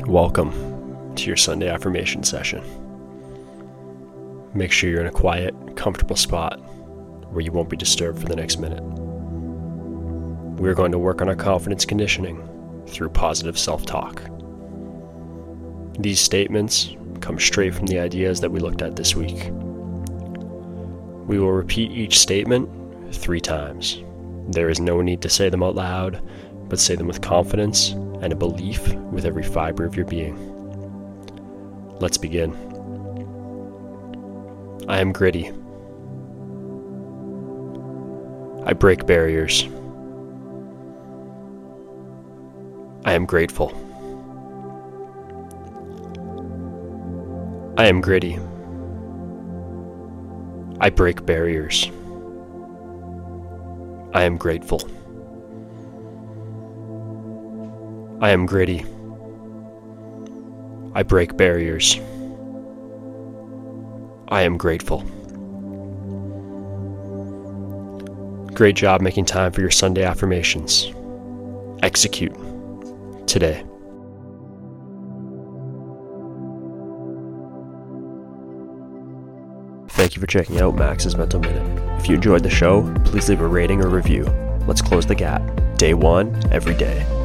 Welcome to your Sunday affirmation session. Make sure you're in a quiet, comfortable spot where you won't be disturbed for the next minute. We're going to work on our confidence conditioning through positive self-talk. These statements come straight from the ideas that we looked at this week. We will repeat each statement 3 times. There is no need to say them out loud, but say them with confidence and a belief with every fiber of your being. Let's begin. I am gritty. I break barriers. I am grateful. I am gritty. I break barriers. I am grateful. I am gritty. I break barriers. I am grateful. Great job making time for your Sunday affirmations. Execute today. Thank you for checking out Max's Mental Minute. If you enjoyed the show, please leave a rating or review. Let's close the gap. Day 1, every day.